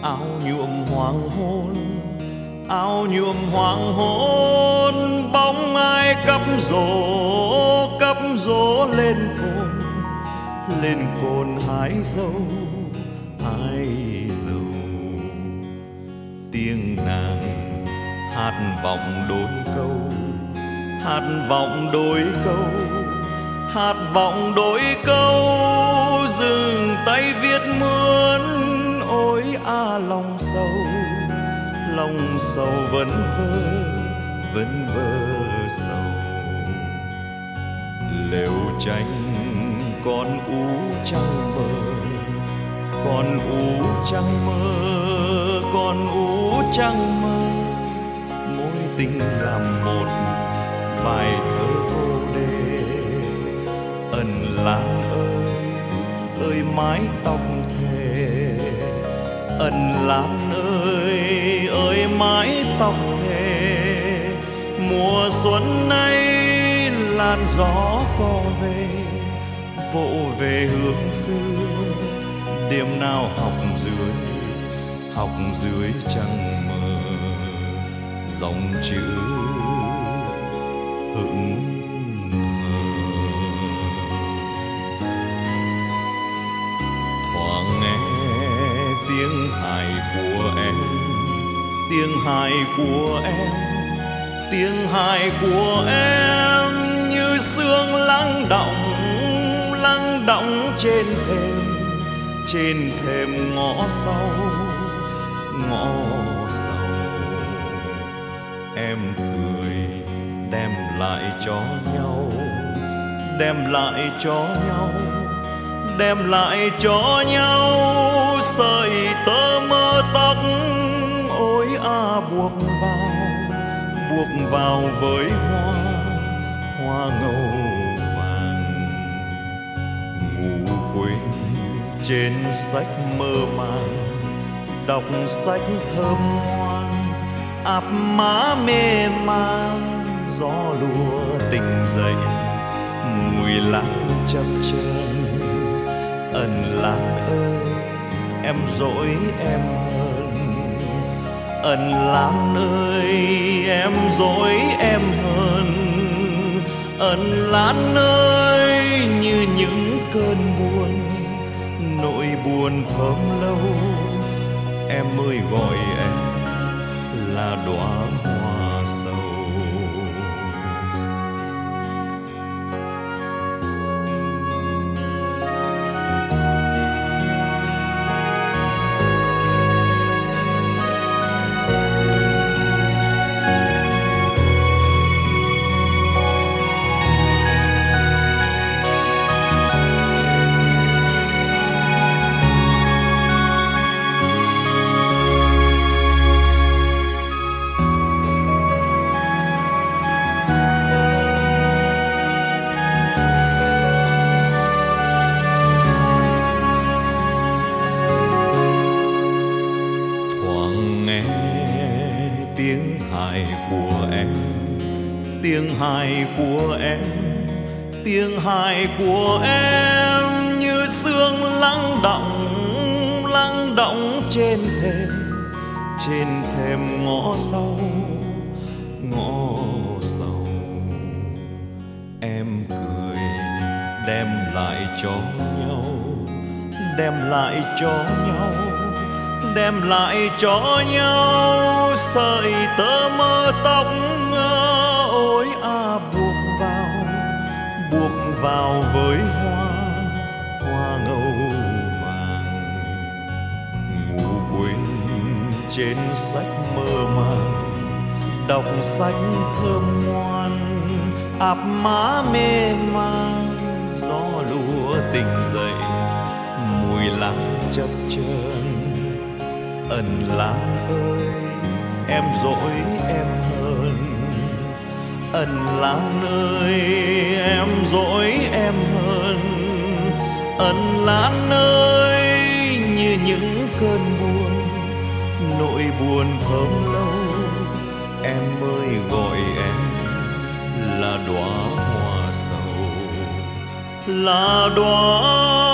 áo nhuộm hoàng hôn, áo nhuộm hoàng hôn, bóng ai cắm rổ lên cồn hái dâu, tiếng nàng hát vọng đôi câu, hát vọng đôi câu, hát vọng đôi câu, dừng tay viết mướn. Ôi a lòng sầu vấn vơ sầu. Lều tranh con ú trăng mơ, con ú trăng mơ, con ú trăng mơ. Mối tình làm một bài thơ vô đề. Ân Lan ơi mái tóc thề, Ân Lan ơi mái tóc thề. Mùa xuân nay làn gió co về, vỗ về hướng xưa. Đêm nào học dưới trăng mờ, dòng chữ hững hờ. Thoáng nghe tiếng hài của em, tiếng hài của em, tiếng hài của em như sương lắng đọng trên thềm ngõ sau. Em cười đem lại cho nhau, đem lại cho nhau, đem lại cho nhau sợi tơ mơ tóc. Ôi a buộc vào với hoa ngâu vàng. Ngủ quên trên sách mơ màng, đọc sách thơm ngoan, áp má mê man. Gió lùa tình dậy, mùi lan chập chờn. Ân Lan ơi em dỗi em hơn, Ân Lan ơi em dỗi em hơn. Ân Lan ơi như những cơn buồn, nỗi buồn thơm lâu. Em ơi gọi em là đóa hoa sầu. Tiếng hài của em, tiếng hài của em, tiếng hài của em như sương lắng đọng trên thềm ngõ sau. Em cười đem lại cho nhau, đem lại cho nhau, đem lại cho nhau sợi tơ mơ tóc. Ôi a buộc vào với hoa ngâu vàng. Ngủ quên trên sách mơ màng, đọc sách thơm ngoan, áp má mê man. Gió lùa tình dậy, mùi lan chập chờn. Ân Lan ơi em dỗi em hơn, Ân Lan ơi em dỗi em hơn. Ân Lan ơi như những cơn buồn, nỗi buồn thơm lâu. Em ơi gọi em là đóa hoa sầu, là đóa